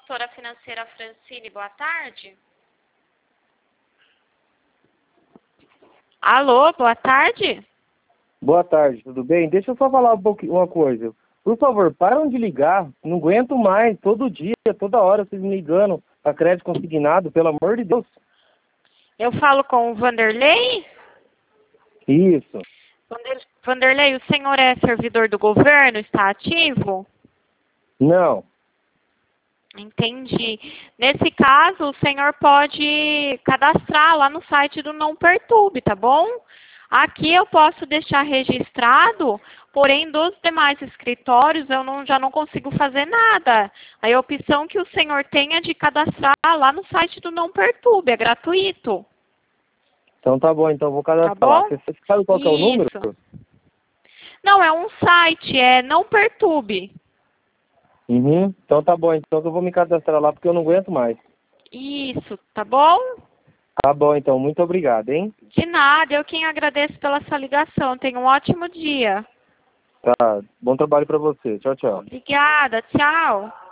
consultora financeira Francine, boa tarde. Alô, boa tarde. Boa tarde, tudo bem? Deixa eu só falar uma coisa. Por favor, param de ligar. Não aguento mais. Todo dia, toda hora, vocês me ligando para crédito consignado, pelo amor de Deus. Eu falo com o Vanderlei? Isso. Vanderlei, o senhor é servidor do governo? Está ativo? Não. Entendi. Nesse caso, o senhor pode cadastrar lá no site do Não Perturbe, tá bom? Aqui eu posso deixar registrado, porém dos demais escritórios eu já não consigo fazer nada. Aí a opção que o senhor tem é de cadastrar lá no site do Não Perturbe, é gratuito. Então tá bom, então eu vou cadastrar Tá lá. bom? Você sabe qual que é o número? Isso. Não, é um site, é Não Perturbe. Uhum. Então tá bom, então eu vou me cadastrar lá porque eu não aguento mais. Isso, tá bom? Tá bom, então. Muito obrigado, hein? De nada, eu quem agradeço pela sua ligação. Tenha um ótimo dia. Tá. Bom trabalho pra você. Tchau, tchau. Obrigada, tchau.